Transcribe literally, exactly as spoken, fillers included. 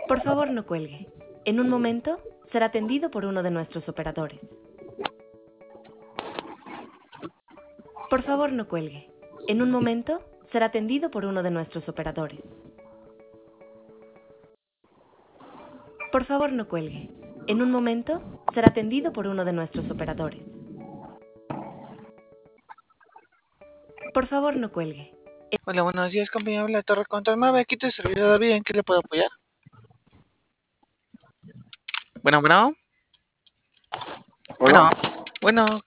Por favor, no cuelgue. En un momento será atendido por uno de nuestros operadores. Por favor, no cuelgue. En un momento será atendido por uno de nuestros operadores. Por favor, no cuelgue. En un momento será atendido por uno de nuestros operadores. Por favor, no cuelgue. Hola, buenos días, compañero. Habla Torre Control Mave. Aquí te servidor David. ¿En qué le puedo apoyar? Bueno, bueno. Hola. Bueno, bueno,